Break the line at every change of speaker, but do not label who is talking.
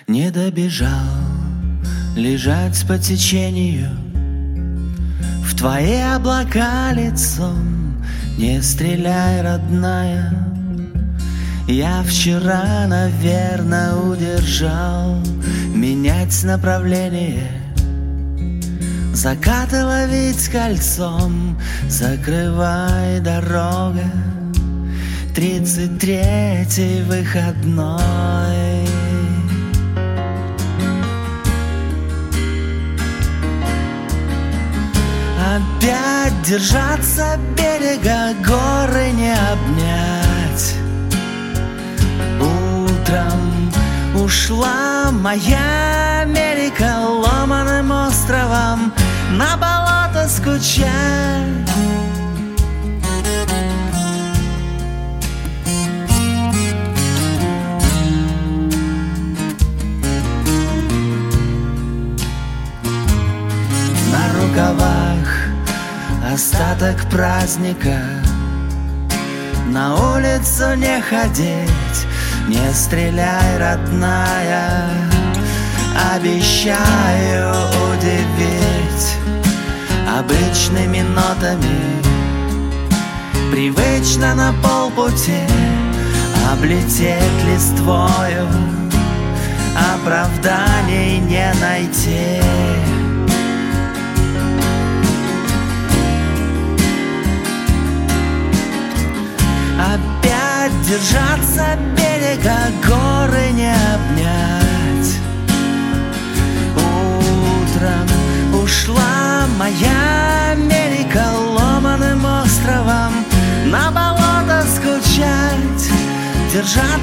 Не добежал лежать по течению в твои облака лицом. Не стреляй, родная, я вчера, наверное, удержал менять направление, закаты ловить кольцом. Закрывай, дорога, 33-й выходной. Опять держаться берега, горы не обнять. Утром ушла моя Америка ломаным островом на болото скучать. На рукавах остаток праздника, на улицу не ходить, не стреляй, родная, обещаю удивить обычными нотами. Привычно на полпути облететь листвою, оправданий не найти. Опять держаться берега, горы не обнять. Утром ушла моя Америка ломаным островом на болото скучать. Держаться